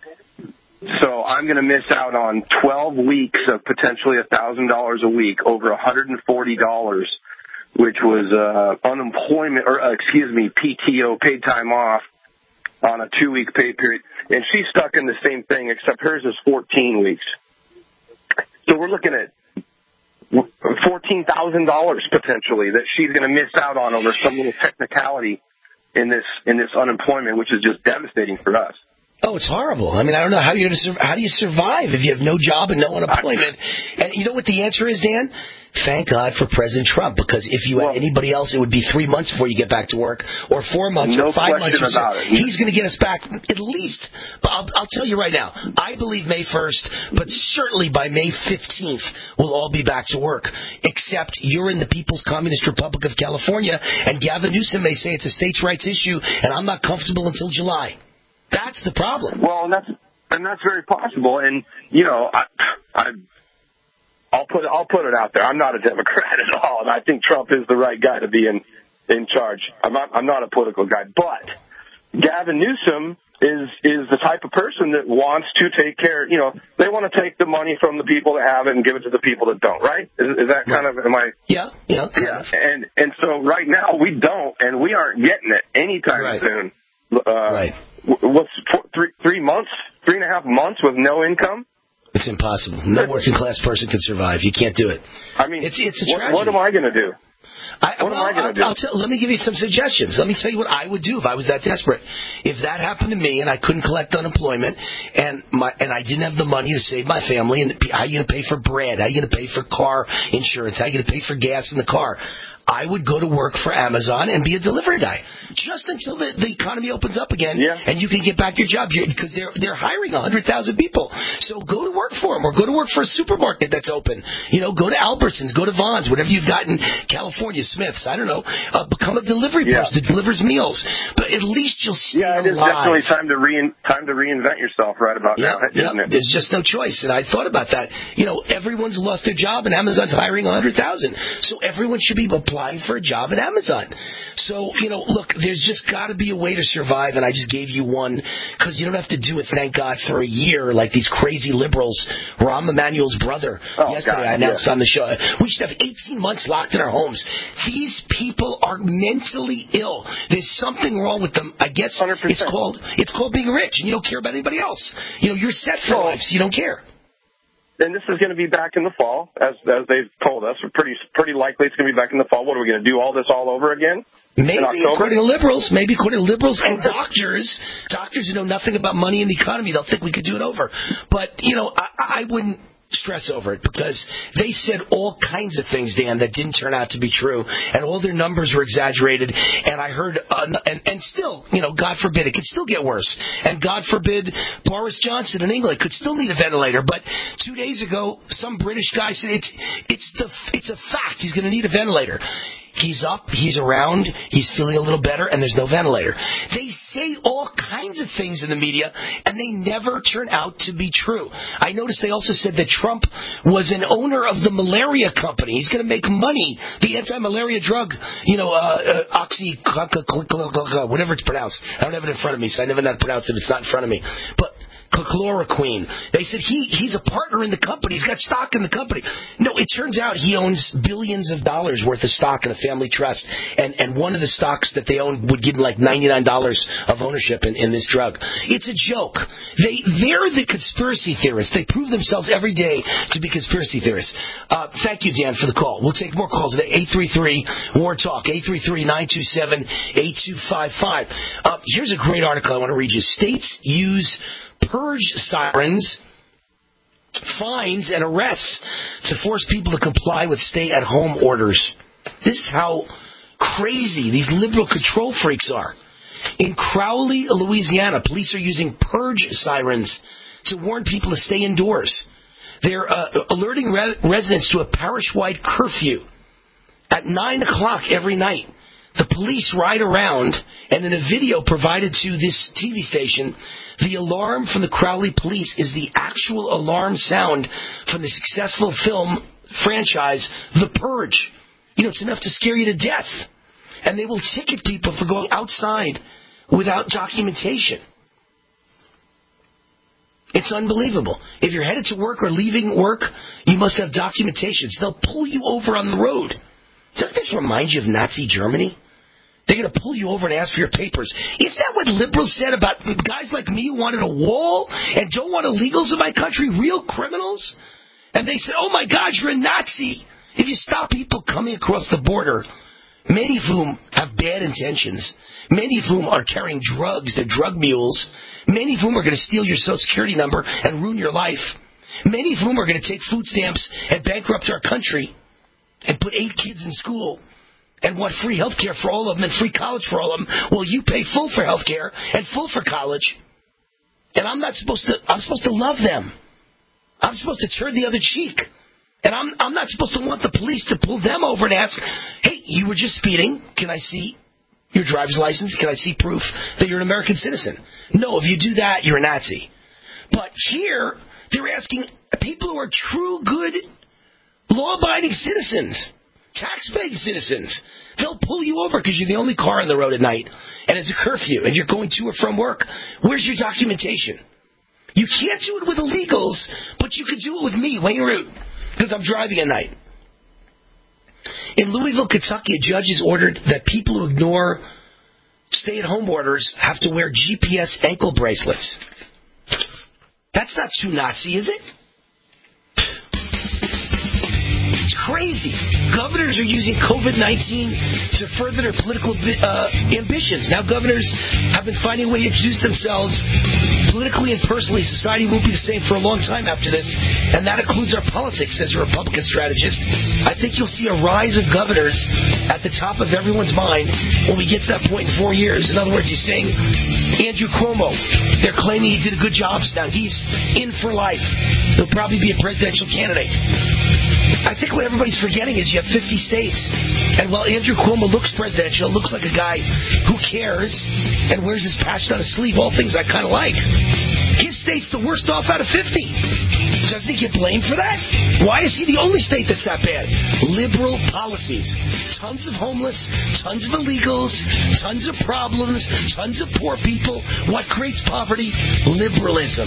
Speaker 21: So I'm going to miss out on twelve weeks of potentially one thousand dollars a week, over one hundred forty dollars, which was uh, unemployment, or uh, excuse me, P T O, paid time off, on a two-week pay period. And she's stuck in the same thing, except hers is fourteen weeks. So we're looking at fourteen thousand dollars potentially that she's going to miss out on over some little technicality in this in this unemployment, which is just devastating for us.
Speaker 3: Oh, it's horrible. I mean, I don't know how you're gonna sur- how do you survive if you have no job and no unemployment? And you know what the answer is, Dan? Thank God for President Trump, because if you had anybody else, it would be three months before you get back to work, or four months,
Speaker 21: no
Speaker 3: or five months. Or so.
Speaker 21: About it.
Speaker 3: He's going to get us back at least. But I'll, I'll tell you right now, I believe May first, but certainly by May fifteenth, we'll all be back to work. Except you're in the People's Communist Republic of California, and Gavin Newsom may say it's a states' rights issue, and I'm not comfortable until July. That's the problem.
Speaker 21: Well, and that's and that's very possible. And you know, I, I, I'll put I'll put it out there. I'm not a Democrat at all, and I think Trump is the right guy to be in in charge. I'm not I'm not a political guy, but Gavin Newsom is is the type of person that wants to take care. You know, they want to take the money from the people that have it and give it to the people that don't. Right? Is, is that kind of am I?
Speaker 3: Yeah, yeah,
Speaker 21: yeah. And and so right now we don't, and we aren't getting it anytime
Speaker 3: right.
Speaker 21: soon. Uh,
Speaker 3: right.
Speaker 21: What's four, three three months, three and a half months with no income?
Speaker 3: It's impossible. No working class person can survive. You can't do it.
Speaker 21: I mean,
Speaker 3: it's it's a
Speaker 21: what,
Speaker 3: tragedy.
Speaker 21: what am I going to do?
Speaker 3: I,
Speaker 21: what
Speaker 3: well,
Speaker 21: am I going to do?
Speaker 3: I'll tell, let me give you some suggestions. Let me tell you what I would do if I was that desperate. If that happened to me and I couldn't collect unemployment and my and I didn't have the money to save my family, and how are you going to pay for bread? How are you going to pay for car insurance? How are you going to pay for gas in the car? I would go to work for Amazon and be a delivery guy just until the, the economy opens up again,
Speaker 21: yeah.
Speaker 3: and you can get back your job because they're they're hiring one hundred thousand people. So go to work for them, or go to work for a supermarket that's open. You know, go to Albertsons, go to Vons, whatever you've got in California, Smith's. I don't know. Uh, become a delivery
Speaker 21: yeah.
Speaker 3: person that delivers meals. But at least you'll stay
Speaker 21: yeah, it is
Speaker 3: alive.
Speaker 21: definitely time to rein, time to reinvent yourself right about
Speaker 3: yeah,
Speaker 21: now,
Speaker 3: yeah.
Speaker 21: isn't it?
Speaker 3: There's just no choice, and I thought about that. You know, everyone's lost their job, and Amazon's hiring one hundred thousand. So everyone should be applying for a job at Amazon. So, you know, look, there's just got to be a way to survive, and I just gave you one because you don't have to do it, thank God, for a year like these crazy liberals. Rahm Emanuel's brother
Speaker 21: oh,
Speaker 3: yesterday
Speaker 21: God,
Speaker 3: I announced
Speaker 21: yeah.
Speaker 3: on the show. We should have eighteen months locked in our homes. These people are mentally ill. There's something wrong with them. I guess
Speaker 21: one hundred percent.
Speaker 3: it's called it's called being rich, and you don't care about anybody else. You know, you're set for
Speaker 21: well,
Speaker 3: life, so you don't care.
Speaker 21: And this is going to be back in the fall, as as they've told us. We're pretty pretty likely it's going to be back in the fall. What are we going to do? All this all over again?
Speaker 3: Maybe according to liberals, maybe according to liberals and doctors, doctors who know nothing about money and the economy, they'll think we could do it over. But you know, I, I wouldn't stress over it because they said all kinds of things, Dan, that didn't turn out to be true, and all their numbers were exaggerated. And I heard, uh, and, and still, you know, God forbid, it could still get worse. And God forbid, Boris Johnson in England could still need a ventilator. But two days ago, some British guy said it's it's the it's a fact he's going to need a ventilator. He's up, he's around, he's feeling a little better, and there's no ventilator. They say all kinds of things in the media, and they never turn out to be true. I noticed they also said that Trump was an owner of the malaria company. He's going to make money. The anti-malaria drug, you know, uh, uh, oxy, whatever it's pronounced. I don't have it in front of me, so I never know how to pronounce it. It's not in front of me. But chloroquine. They said he he's a partner in the company. He's got stock in the company. No, it turns out he owns billions of dollars worth of stock in a family trust, and and one of the stocks that they own would give him like ninety-nine dollars of ownership in, in this drug. It's a joke. They they're the conspiracy theorists. They prove themselves every day to be conspiracy theorists. Uh, thank you, Dan, for the call. We'll take more calls at eight three three war talk eight three three, nine two seven, eight two five five. Uh, here's a great article I want to read you. States use purge sirens, fines, and arrests to force people to comply with stay-at-home orders. This is how crazy these liberal control freaks are. In Crowley, Louisiana, police are using purge sirens to warn people to stay indoors. They're uh, alerting re- residents to a parish-wide curfew at nine o'clock every night. The police ride around, and in a video provided to this T V station, the alarm from the Crowley police is the actual alarm sound from the successful film franchise, The Purge. You know, it's enough to scare you to death. And they will ticket people for going outside without documentation. It's unbelievable. If you're headed to work or leaving work, you must have documentation. So they'll pull you over on the road. Doesn't this remind you of Nazi Germany? They're going to pull you over and ask for your papers. Is that what liberals said about guys like me who wanted a wall and don't want illegals in my country, real criminals? And they said, oh, my God, you're a Nazi. If you stop people coming across the border, many of whom have bad intentions, many of whom are carrying drugs, they're drug mules, many of whom are going to steal your Social Security number and ruin your life, many of whom are going to take food stamps and bankrupt our country and put eight kids in school and want free health care for all of them and free college for all of them. Well, you pay full for health care and full for college, and I'm not supposed to, I'm supposed to love them. I'm supposed to turn the other cheek. And I'm I'm not supposed to want the police to pull them over and ask, hey, you were just speeding. Can I see your driver's license? Can I see proof that you're an American citizen? No, if you do that, you're a Nazi. But here, they're asking people who are true, good, law-abiding citizens, tax-paying citizens. They'll pull you over because you're the only car on the road at night, and it's a curfew, and you're going to or from work. Where's your documentation? You can't do it with illegals, but you can do it with me, Wayne Root, because I'm driving at night. In Louisville, Kentucky, a judge has ordered that people who ignore stay-at-home orders have to wear G P S ankle bracelets. That's not too Nazi, is it? It's crazy. Governors are using COVID nineteen to further their political uh, ambitions. Now governors have been finding a way to introduce themselves politically and personally. Society won't be the same for a long time after this, and that includes our politics, says a Republican strategist. I think you'll see a rise of governors at the top of everyone's mind when we get to that point in four years. In other words, he's saying Andrew Cuomo, they're claiming he did a good job. Now he's in for life. He'll probably be a presidential candidate. I think what everybody's forgetting is you have fifty states. And while Andrew Cuomo looks presidential, looks like a guy who cares and wears his passion on his sleeve, all things I kind of like, his state's the worst off out of fifty. Doesn't he get blamed for that? Why is he the only state that's that bad? Liberal policies. Tons of homeless, tons of illegals, tons of problems, tons of poor people. What creates poverty? Liberalism.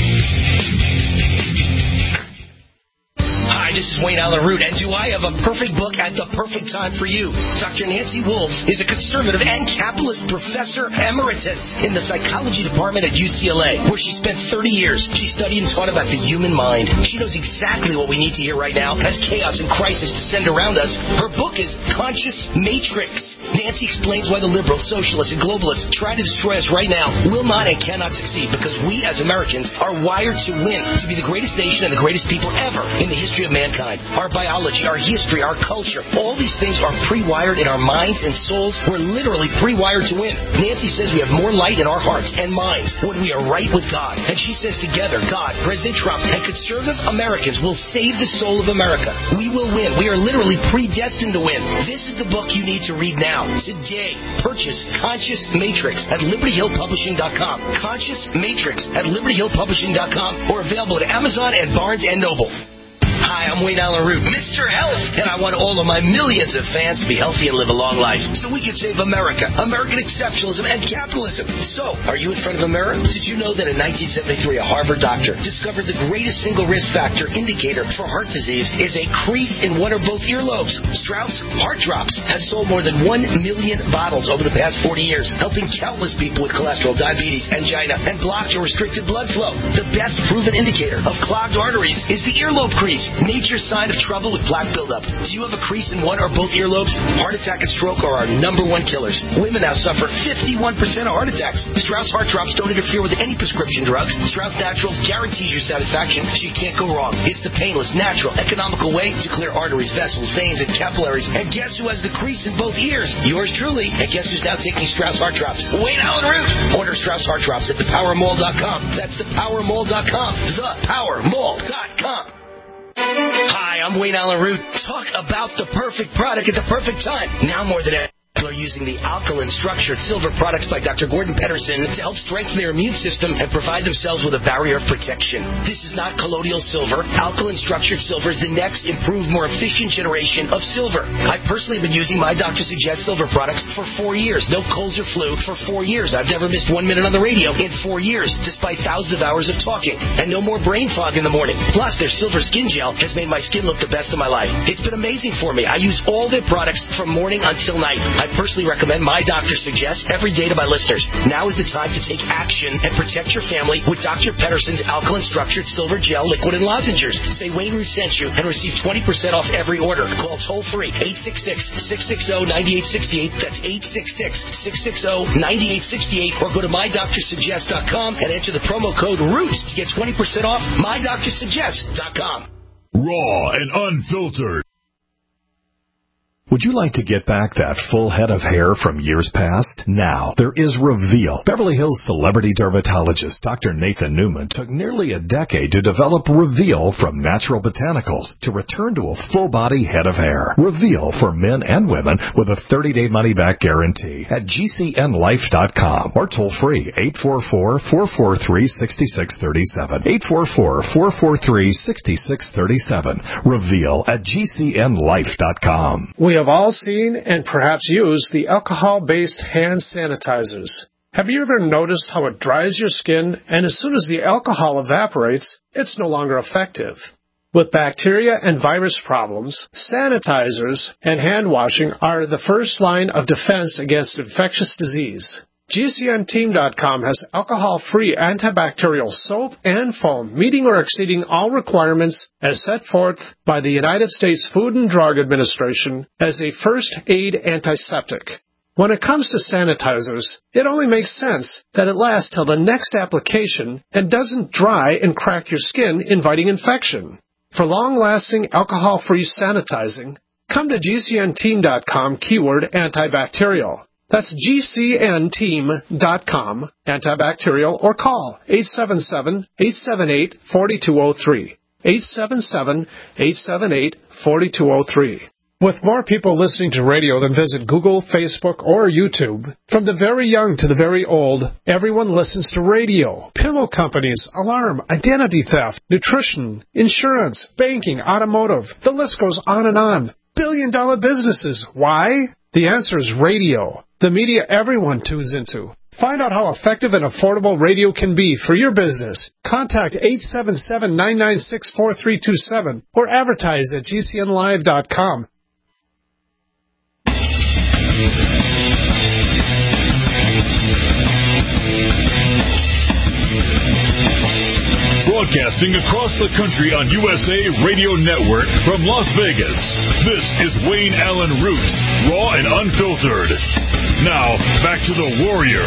Speaker 3: Hi, this is Wayne Allen Root, and do I have a perfect book at the perfect time for you? Doctor Nancy Wolfe is a conservative and capitalist professor emeritus in the psychology department at U C L A, where she spent thirty years. She studied and taught about the human mind. She knows exactly what we need to hear right now as chaos and crisis descend around us. Her book is Conscious Matrix. Nancy explains why the liberals, socialists, and globalists try to destroy us right now will not and cannot succeed because we as Americans are wired to win, to be the greatest nation and the greatest people ever in the history of mankind. Our biology, our history, our culture, all these things are pre-wired in our minds and souls. We're literally pre-wired to win. Nancy says we have more light in our hearts and minds when we are right with God. And she says together, God, President Trump, and conservative Americans will save the soul of America. We will win. We are literally predestined to win. This is the book you need to read now. Today, purchase Conscious Matrix at Liberty Hill Publishing dot com. Conscious Matrix at Liberty Hill Publishing dot com or available at Amazon and Barnes and Noble. Hi, I'm Wayne Allen Root, Mister Health, and I want all of my millions of fans to be healthy and live a long life so we can save America, American exceptionalism, and capitalism. So, are you in front of a mirror? Did you know that in nineteen seventy-three, a Harvard doctor discovered the greatest single risk factor indicator for heart disease is a crease in one or both earlobes? Strauss Heart Drops has sold more than one million bottles over the past forty years, helping countless people with cholesterol, diabetes, angina, and blocked or restricted blood flow. The best proven indicator of clogged arteries is the earlobe crease. Nature's sign of trouble with plaque buildup. Do you have a crease in one or both earlobes? Heart attack and stroke are our number one killers. Women now suffer fifty-one percent of heart attacks. Strauss Heart Drops don't interfere with any prescription drugs. Strauss Naturals guarantees your satisfaction, so you can't go wrong. It's the painless, natural, economical way to clear arteries, vessels, veins, and capillaries. And guess who has the crease in both ears? Yours truly. And guess who's now taking Strauss Heart Drops? Wayne Allen Root. Order Strauss Heart Drops at the power mall dot com. That's the power mall dot com. the power mall dot com. Hi, I'm Wayne Allen Root. Talk about the perfect product at the perfect time. Now more than ever, people are using the alkaline structured silver products by Doctor Gordon Pedersen to help strengthen their immune system and provide themselves with a barrier of protection. This is not colloidal silver. Alkaline structured silver is the next improved, more efficient generation of silver. I personally have been using my Doctor Suggest silver products for four years. No colds or flu for four years. I've never missed one minute on the radio in four years, despite thousands of hours of talking. And no more brain fog in the morning. Plus, their silver skin gel has made my skin look the best of my life. It's been amazing for me. I use all their products from morning until night. I I personally recommend My Doctor Suggests every day to my listeners. Now is the time to take action and protect your family with Doctor Pedersen's Alkaline Structured Silver Gel Liquid and Lozenges. Say Wayne Root sent you and receive twenty percent off every order. Call toll-free eight six six, six six zero, nine eight six eight. That's eight six six, six six zero, nine eight six eight. Or go to my doctor suggest dot com and enter the promo code ROOT to get twenty percent off my doctor suggest dot com.
Speaker 2: Raw and unfiltered.
Speaker 1: Would you like to get back that full head of hair from years past? Now, there is Reveal. Beverly Hills celebrity dermatologist Doctor Nathan Newman took nearly a decade to develop Reveal from natural botanicals to return to a full-body head of hair. Reveal for men and women with a thirty-day money-back guarantee at G C N life dot com or toll-free eight four four, four four three, six six three seven. eight four four, four four three, six six three seven. Reveal at G C N life dot com.
Speaker 4: We have all seen and perhaps used the alcohol-based hand sanitizers. Have you ever noticed how it dries your skin, and as soon as the alcohol evaporates, it's no longer effective? With bacteria and virus problems, sanitizers and hand washing are the first line of defense against infectious disease. G C N team dot com has alcohol-free antibacterial soap and foam, meeting or exceeding all requirements as set forth by the United States Food and Drug Administration as a first-aid antiseptic. When it comes to sanitizers, it only makes sense that it lasts till the next application and doesn't dry and crack your skin, inviting infection. For long-lasting alcohol-free sanitizing, come to G C N team dot com keyword antibacterial. That's G C N team dot com, antibacterial, or call eight seven seven, eight seven eight, four two zero three. eight seven seven, eight seven eight, four two zero three. With more people listening to radio than visit Google, Facebook, or YouTube, from the very young to the very old, everyone listens to radio. Pillow companies, alarm, identity theft, nutrition, insurance, banking, automotive, the list goes on and on. Billion dollar businesses. Why? The answer is radio. The media everyone tunes into. Find out how effective and affordable radio can be for your business. Contact eight seven seven, nine nine six, four three two seven or advertise at G C N live dot com.
Speaker 2: Broadcasting across the country on U S A Radio Network from Las Vegas. This is Wayne Allen Root, raw and unfiltered. Now, back to the Warrior.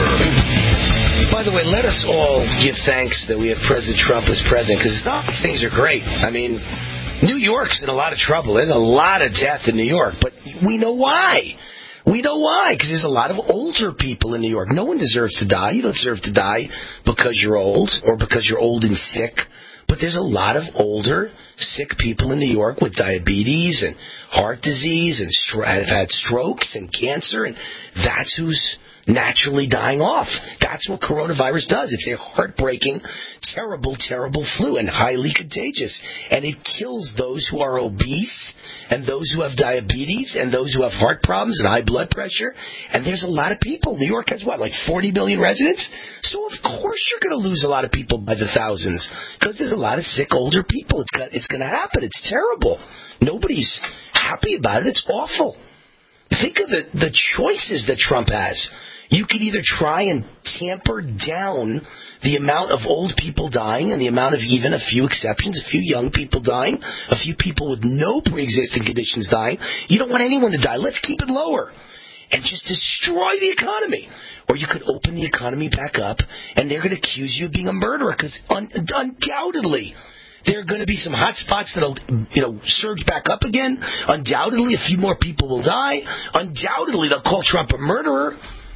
Speaker 3: By the way, let us all give thanks that we have President Trump as president, because it's not like things are great. I mean, New York's in a lot of trouble. There's a lot of death in New York, but we know why. We know why, because there's a lot of older people in New York. No one deserves to die. You don't deserve to die because you're old or because you're old and sick. But there's a lot of older, sick people in New York with diabetes and heart disease and stro- have had strokes and cancer, and that's who's naturally dying off. That's what coronavirus does. It's a heartbreaking, terrible, terrible flu and highly contagious. And it kills those who are obese and those who have diabetes and those who have heart problems and high blood pressure. And there's a lot of people. New York has, what, like forty million residents? So, of course, you're going to lose a lot of people by the thousands because there's a lot of sick older people. It's, got, it's going to happen. It's terrible. Nobody's happy about it. It's awful. Think of the, the choices that Trump has. You could either try and tamper down the amount of old people dying and the amount of even a few exceptions, a few young people dying, a few people with no pre-existing conditions dying. You don't want anyone to die. Let's keep it lower and just destroy the economy. Or you could open the economy back up, and they're going to accuse you of being a murderer because un- undoubtedly there are going to be some hot spots that'll, you know, surge back up again. Undoubtedly a few more people will die. Undoubtedly they'll call Trump a murderer.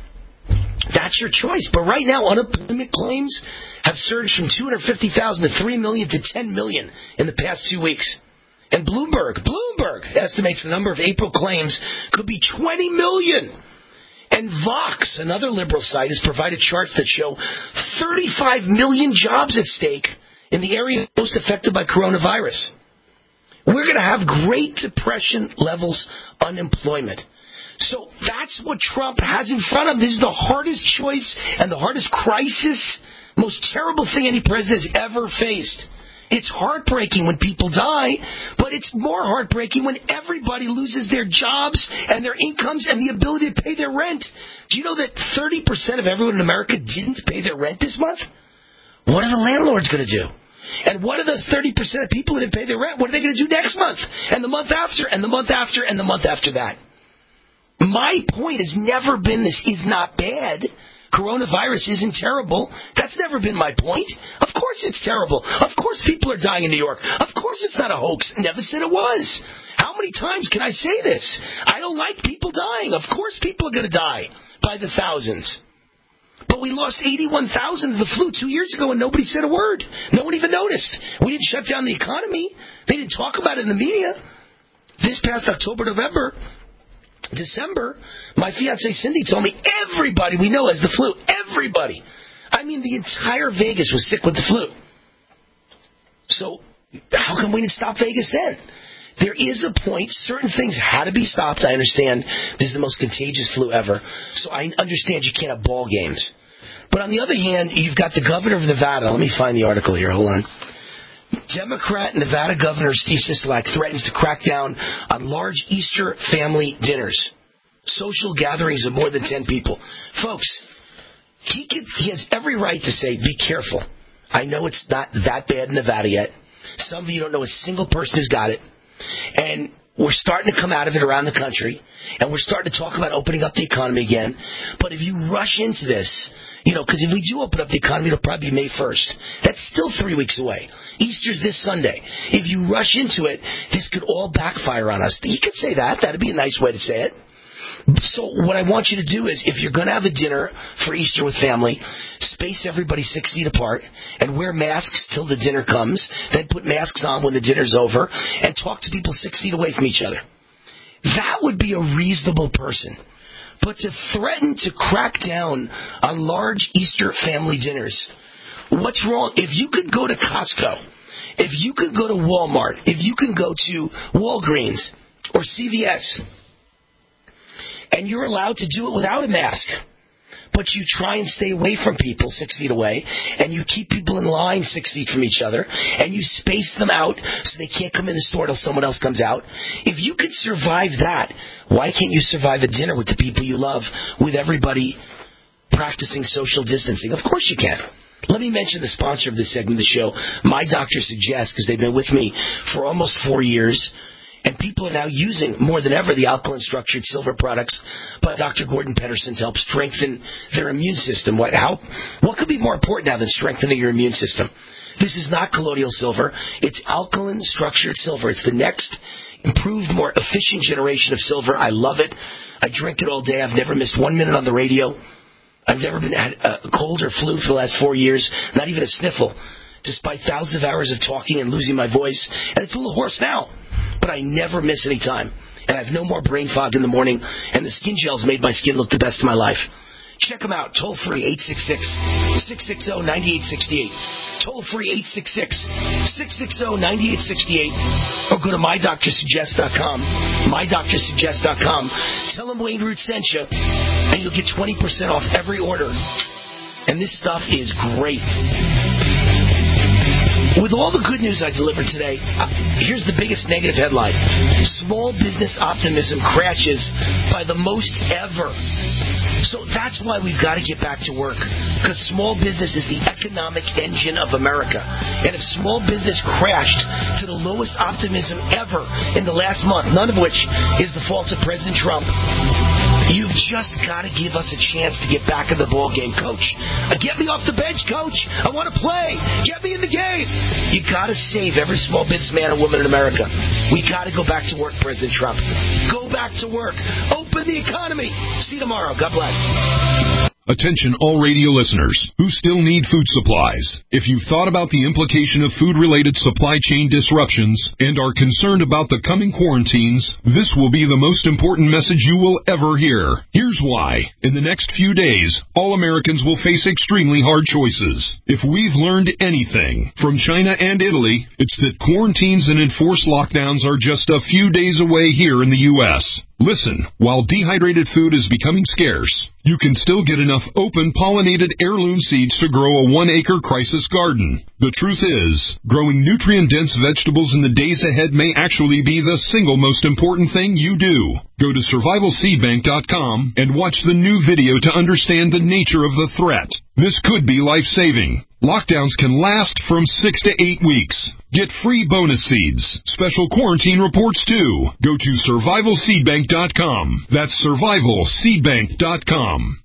Speaker 3: That's your choice. But right now, unemployment claims have surged from two hundred fifty thousand to three million to ten million in the past two weeks. And Bloomberg, Bloomberg estimates the number of April claims could be twenty million. And Vox, another liberal site, has provided charts that show thirty-five million jobs at stake in the area most affected by coronavirus. We're going to have Great Depression levels unemployment. So that's what Trump has in front of him. This is the hardest choice and the hardest crisis, most terrible thing any president has ever faced. It's heartbreaking when people die, but it's more heartbreaking when everybody loses their jobs and their incomes and the ability to pay their rent. Do you know that thirty percent of everyone in America didn't pay their rent this month? What are the landlords going to do? And what are those thirty percent of people who didn't pay their rent? What are they going to do next month? And the month after, and the month after, and the month after that? My point has never been this is not bad. Coronavirus isn't terrible. That's never been my point. Of course it's terrible. Of course people are dying in New York. Of course it's not a hoax. Never said it was. How many times can I say this? I don't like people dying. Of course people are going to die by the thousands. But we lost eighty-one thousand of the flu two years ago and nobody said a word. No one even noticed. We didn't shut down the economy. They didn't talk about it in the media. This past October, November, December, my fiancée Cindy told me everybody we know has the flu. Everybody. I mean, the entire Vegas was sick with the flu. So how come we didn't stop Vegas then? There is a point. Certain things had to be stopped. I understand this is the most contagious flu ever. So I understand you can't have ball games. But on the other hand, you've got the governor of Nevada. Let me find the article here. Hold on. Democrat Nevada Governor Steve Sisolak threatens to crack down on large Easter family dinners, social gatherings of more than ten people. Folks, he, could, he has every right to say, be careful. I know it's not that bad in Nevada yet. Some of you don't know a single person who's got it. And we're starting to come out of it around the country, and we're starting to talk about opening up the economy again. But if you rush into this, you know, because if we do open up the economy, it'll probably be May first. That's still three weeks away. Easter's this Sunday. If you rush into it, this could all backfire on us. You could say that. That'd be a nice way to say it. So what I want you to do is, if you're going to have a dinner for Easter with family, space everybody six feet apart and wear masks till the dinner comes, then put masks on when the dinner's over, and talk to people six feet away from each other. That would be a reasonable person. But to threaten to crack down on large Easter family dinners, what's wrong? If you could go to Costco, if you could go to Walmart, if you can go to Walgreens or C V S, and you're allowed to do it without a mask, but you try and stay away from people six feet away, and you keep people in line six feet from each other, and you space them out so they can't come in the store till someone else comes out. If you could survive that, why can't you survive a dinner with the people you love, with everybody practicing social distancing? Of course you can. Let me mention the sponsor of this segment of the show, My Doctor Suggests, because they've been with me for almost four years. And people are now using, more than ever, the alkaline structured silver products by Doctor Gordon Pedersen to help strengthen their immune system. What, how, what could be more important now than strengthening your immune system? This is not colloidal silver. It's alkaline structured silver. It's the next improved, more efficient generation of silver. I love it. I drink it all day. I've never missed one minute on the radio. I've never been had a cold or flu for the last four years, not even a sniffle, despite thousands of hours of talking and losing my voice. And it's a little hoarse now. But I never miss any time. And I have no more brain fog in the morning. And the skin gels made my skin look the best of my life. Check them out. Toll free, eight six six, six six zero, nine eight six eight. Toll free, eight six six, six six zero, nine eight six eight. Or go to my doctor suggest dot com. my doctor suggest dot com. Tell them Wayne Root sent you. And you'll get twenty percent off every order. And this stuff is great. With all the good news I delivered today, uh, here's the biggest negative headline. Small business optimism crashes by the most ever. So that's why we've got to get back to work, because small business is the economic engine of America. And if small business crashed to the lowest optimism ever in the last month, none of which is the fault of President Trump, you've just got to give us a chance to get back in the ball game, Coach. Uh, get me off the bench, Coach. I want to play. Get me in the game. You got to save every small businessman and woman in America. We got to go back to work, President Trump. Go back to work. Open the economy. See you tomorrow. God bless.
Speaker 2: Attention all radio listeners who still need food supplies. If you've thought about the implication of food-related supply chain disruptions and are concerned about the coming quarantines, this will be the most important message you will ever hear. Here's why. In the next few days, all Americans will face extremely hard choices. If we've learned anything from China and Italy, it's that quarantines and enforced lockdowns are just a few days away here in the U S
Speaker 5: Listen, while dehydrated food is becoming scarce, you can still get enough open pollinated heirloom seeds to grow a one-acre crisis garden. The truth is, growing nutrient-dense vegetables in the days ahead may actually be the single most important thing you do. Go to survival seed bank dot com and watch the new video to understand the nature of the threat. This could be life-saving. Lockdowns can last from six to eight weeks. Get free bonus seeds, special quarantine reports too. Go to survival seed bank dot com. That's survival seed bank dot com.